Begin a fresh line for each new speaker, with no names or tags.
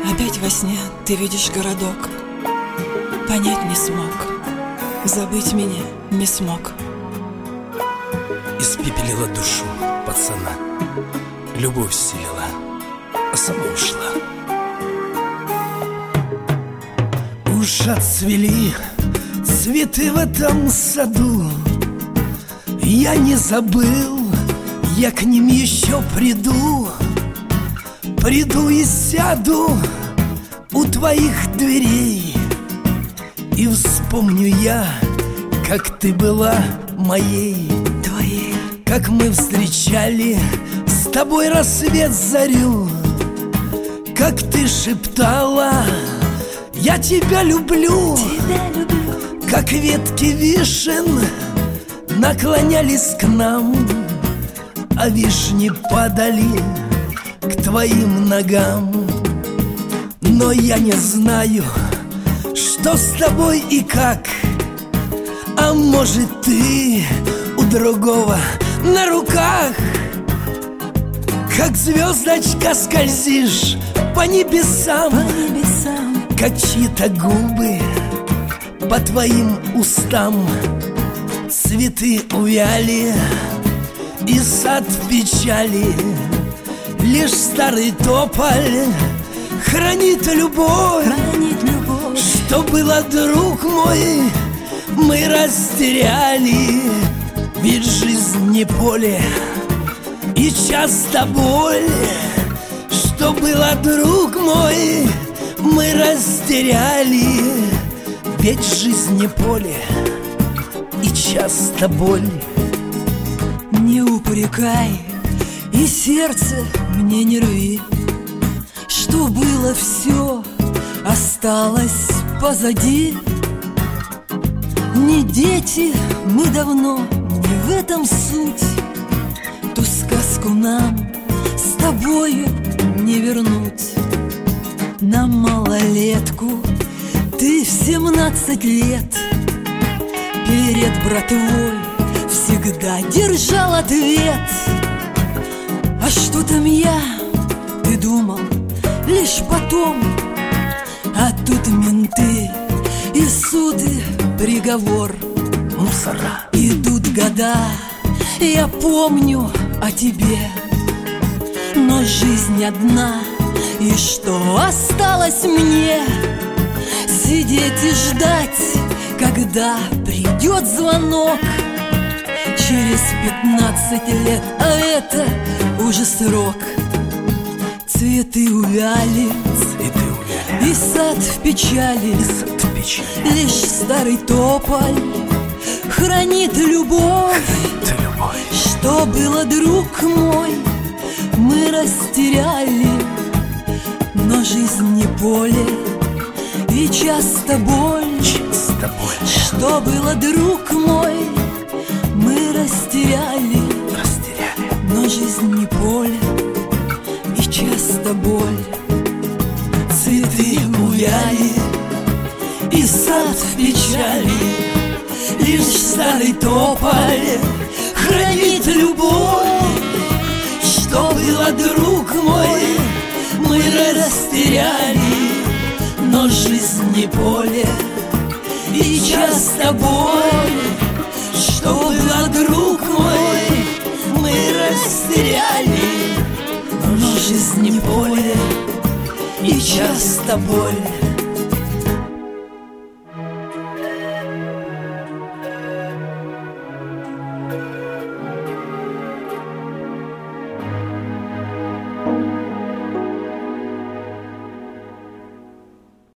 Опять во сне ты видишь городок. Понять не смог, забыть меня не смог.
Испепелила душу пацана, любовь селила, а сама ушла. Уж отцвели цветы в этом саду, я не забыл, я к ним еще приду. Приду и сяду у твоих дверей, и вспомню я, как ты была моей.
Твоей.
Как мы встречали с тобой рассвет, зарю. Как ты шептала: я тебя люблю.
Тебя люблю.
Как ветки вишен наклонялись к нам, а вишни падали к твоим ногам. Но я не знаю, что с тобой и как. А может, ты у другого на руках. Как звездочка скользишь по небесам, как чьи-то губы по твоим устам. Цветы увяли и сад в печали, лишь старый тополь хранит любовь. Что было, друг мой, мы растеряли. Ведь жизнь не поле и часто боль. Что было, друг мой, мы растеряли. Ведь жизнь не поле и часто боль.
Не упрекай и сердце мне не рви. Что было, все осталось позади. Не дети мы давно, не в этом суть. Ту сказку нам с тобою не вернуть. На малолетку ты в 17 лет перед братвой всегда держал ответ. А что там я, ты думал, лишь потом. А тут менты и суды, приговор.
Мусора.
Идут года, я помню о тебе. Но жизнь одна, и что осталось мне? Сидеть и ждать, когда придет звонок. Через 15 лет, а это уже срок. Цветы увяли, и сад в печали, лишь старый тополь хранит любовь. Что было, друг мой, мы растеряли. Но жизнь не поле и часто боль. Что было, друг мой, мы растеряли. Но жизнь не поле и часто боль. Цветы увяли и сад в печали, лишь старый тополь хранит любовь. Что было, друг мой, мы растеряли. Но жизнь не поле и часто боль. Что было, друг мой, мы растеряли. Но жизнь не поле и часто боль.